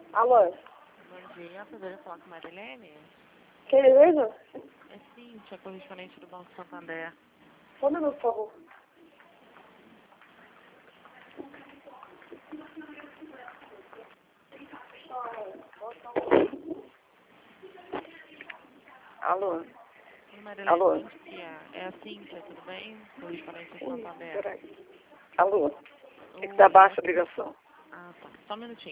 Alô? Bom dia, poderia falar com a Marilene? Quem é mesmo? É Cíntia, correspondente do Banco Santander. Só um minuto, por favor. Alô? Oi, Marilene, Alô? bom dia. É a Cíntia, tudo bem? Correspondente do Ui, Santander. peraí. Alô? É que tá Oi, baixa a ligação. Ah, tá. Só um minutinho.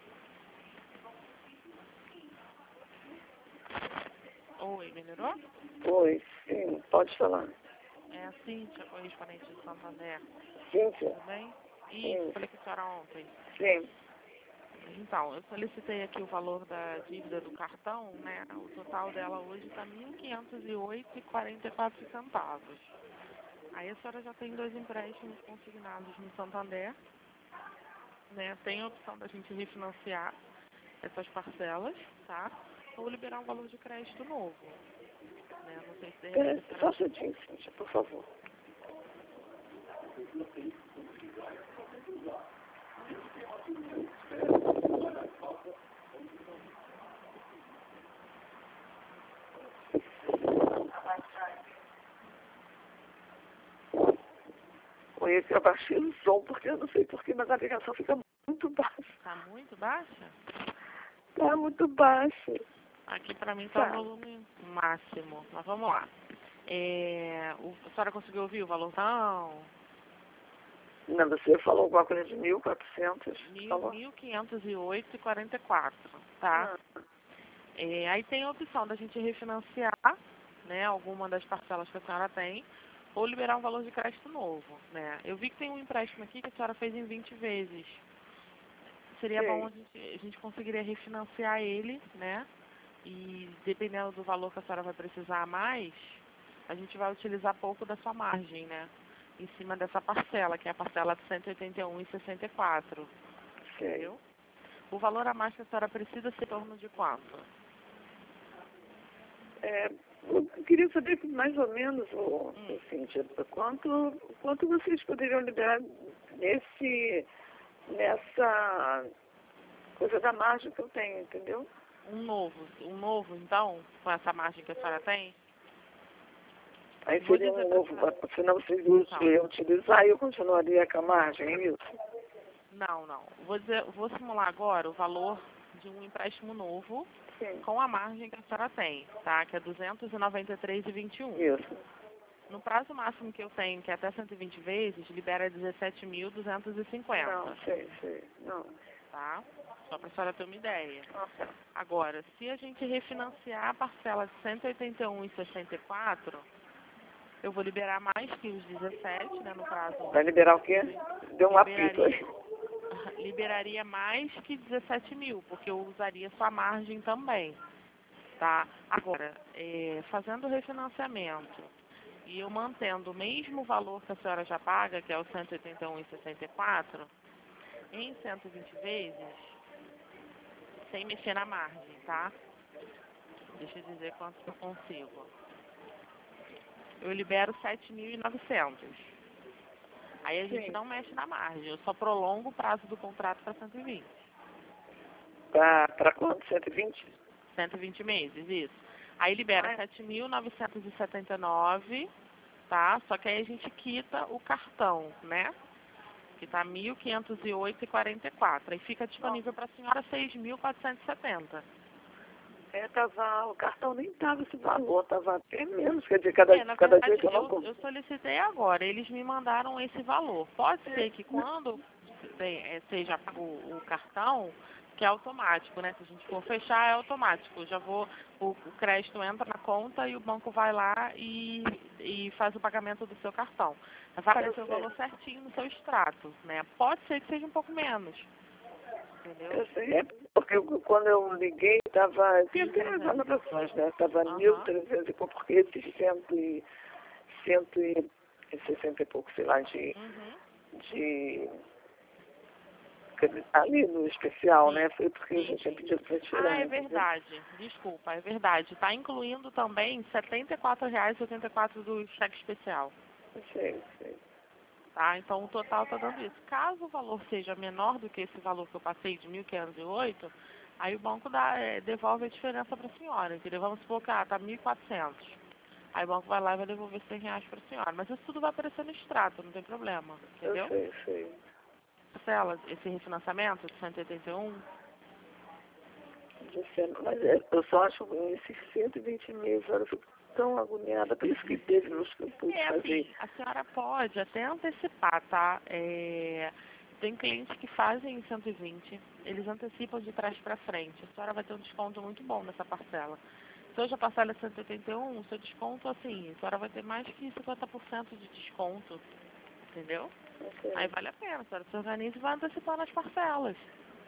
Oi, melhorou? Oi, sim, pode falar. É a Cíntia, correspondente do Santander. Cíntia? Tudo bem? Isso, Sim, falei com a senhora ontem. sim. Então, eu solicitei aqui o valor da dívida do cartão, né? O total dela hoje está R$ 1.508,44. Aí a senhora já tem 2 empréstimos consignados no Santander, né? Tem a opção da gente refinanciar essas parcelas, tá? Ou liberar um valor de crédito novo, né? Não sei se de repente a Só um senhora... minutinho, Cíntia, por favor. Oi, eu abaixei o som, porque eu não sei porquê, mas a ligação fica muito baixa. Tá muito baixa? Tá muito baixa. Aqui pra mim tá o Tá. volume máximo, mas vamos lá. A senhora conseguiu ouvir o valor? Não. Não, você falou alguma coisa de 1.400, falou? 1.508,44, tá? Ah, Aí tem a opção da gente refinanciar, né, alguma das parcelas que a senhora tem, ou liberar um valor de crédito novo, né? Eu vi que tem um empréstimo aqui que a senhora fez em 20 vezes. Seria bom sim. a gente conseguiria refinanciar ele, né? E dependendo do valor que a senhora vai precisar a mais, a gente vai utilizar pouco da sua margem, né? Em cima dessa parcela, que é a parcela de R$ 181,64. Sei. Entendeu? O valor a mais que a senhora precisa ser em torno de quanto? Eu queria saber mais ou menos, Cíntia, quanto vocês poderiam liberar nessa coisa da margem que eu tenho, entendeu? Um novo, então, com essa margem que a senhora tem? Aí Vou seria dizer um para a novo, senhora. senão vocês Então, iam utilizar e eu continuaria com a margem, é isso? não. Vou simular agora o valor de um empréstimo novo Sim, com a margem que a senhora tem, tá? Que é R$ 293,21. isso. No prazo máximo que eu tenho, que é até 120 vezes, libera 17.250, Não, sei, não. tá? Só para a senhora ter uma ideia. Ah, tá. Agora, se a gente refinanciar a parcela de 181,64, eu vou liberar mais que os 17, né, no prazo. Vai liberar o quê? Deu um apito Liberaria, aí. liberaria mais que 17 mil, porque eu usaria sua margem também, tá? Agora, fazendo o refinanciamento e eu mantendo o mesmo valor que a senhora já paga, que é o 181,64, em 120 vezes, sem mexer na margem, tá? Deixa eu dizer quanto que eu consigo. Eu libero 7.900. Aí a gente Sim. não mexe na margem, eu só prolongo o prazo do contrato para 120. Para quanto? 120? 120 meses, isso. Aí libera Ah, 7.979, tá? Só que aí a gente quita o cartão, né? Que tá 1.508,44. Aí fica disponível para a senhora 6.470. o cartão nem tava esse valor, tava até menos, quer dizer, cada Na dia verdade, que eu não compro. eu solicitei agora, eles me mandaram esse valor. Pode ser que quando seja pago o cartão, que é automático, né? Se a gente for fechar, é automático. O crédito entra na conta e o banco vai lá e faz o pagamento do seu cartão. Vai aparecer o valor certinho no seu extrato, né? Pode ser que seja um pouco menos, entendeu? Eu sei, porque quando eu liguei, tinha até as 1.300. anotações, né? Estava Aham. 1.300 e pouco, porque esses 160 e pouco, sei lá, Uhum. de ali no especial, né? Foi porque a Sim, gente tinha sim. pedido para Ah, tirar, é entendeu? verdade. Desculpa, é verdade. Está incluindo também R$ 74,84 do cheque especial. Sei. Tá? Então o total está dando isso. Caso o valor seja menor do que esse valor que eu passei de 1.508, Aí o banco devolve a diferença para a senhora, entendeu? Vamos supor que tá 1.400. Aí o banco vai lá e vai devolver R$ 100 para a senhora. Mas isso tudo vai aparecer no extrato, não tem problema, entendeu? Eu sei. Parcela, esse refinanciamento de 181, Mas eu só acho esses 120 mil, eu fico tão agoniada, por isso que teve nos que eu pude fazer. assim, a senhora pode até antecipar, tá? Tem clientes que fazem em 120, eles antecipam de trás para frente. A senhora vai ter um desconto muito bom nessa parcela. Se hoje a parcela é 181, seu desconto, assim, a senhora vai ter mais que 50% de desconto, entendeu? Aí vale a pena, a senhora se organiza e vai antecipando as parcelas.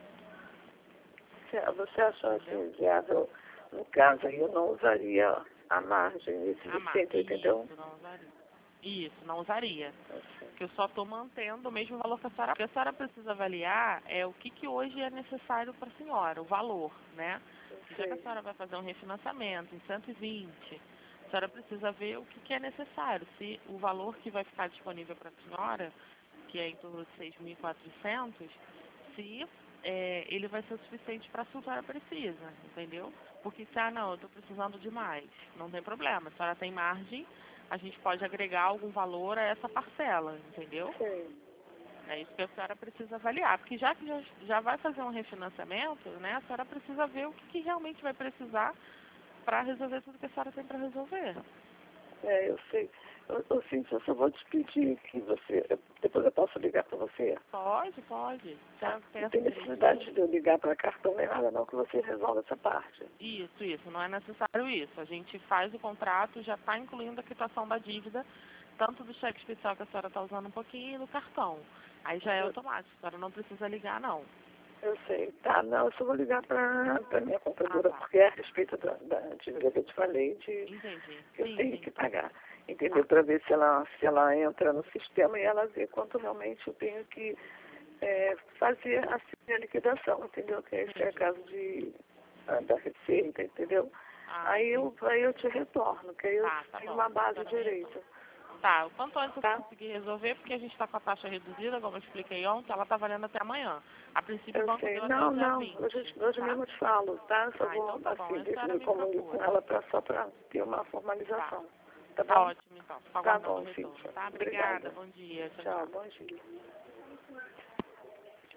Você achou assim viável, no caso aí, eu não usaria a margem, esse de 181? Isso, não usaria. Isso, não usaria. Que eu só estou mantendo o mesmo valor que a senhora. O que a senhora precisa avaliar é o que hoje é necessário para a senhora, o valor, né? Já que a senhora vai fazer um refinanciamento em 120, a senhora precisa ver o que é necessário. Se o valor que vai ficar disponível para a senhora, que é em torno de 6.400, se ele vai ser o suficiente para a senhora precisa, entendeu? Porque se, não, eu estou precisando de mais, não tem problema. A senhora tem margem, a gente pode agregar algum valor a essa parcela, entendeu? Sim. É isso que a senhora precisa avaliar, porque já que já vai fazer um refinanciamento, né, a senhora precisa ver o que realmente vai precisar para resolver tudo que a senhora tem para resolver. Eu sei. Cíntia, eu só vou te pedir que você, depois eu posso ligar para você? Pode. Tá. Não tem necessidade de eu ligar para cartão nem nada não, que você resolve essa parte. Isso, não é necessário isso. A gente faz o contrato, já está incluindo a quitação da dívida, tanto do cheque especial que a senhora está usando um pouquinho e do cartão. Aí já é automático, a senhora não precisa ligar, não. Eu sei. Tá, não, eu só vou ligar para minha compradora, porque é a respeito da dívida que eu te falei, Entendi. que eu tenho que pagar. Entendeu? Para ver se ela entra no sistema e ela vê quanto realmente eu tenho que fazer assim, a liquidação, entendeu? Que esse é o caso da receita, entendeu? Aí eu te retorno, que aí eu tenho uma base direita. Tá, o quanto antes eu conseguir resolver, porque a gente está com a taxa reduzida, como eu expliquei ontem, ela está valendo até amanhã. A princípio o banco deu até o dia 20. Hoje mesmo eu te falo, tá? Só vou, então tá bom, assim, ver se me comunico com ela só para ter uma formalização. Tá bom? Tá ótimo, então. Tá bom, Cíntia. Tá, obrigada, bom dia. Tchau, bom dia.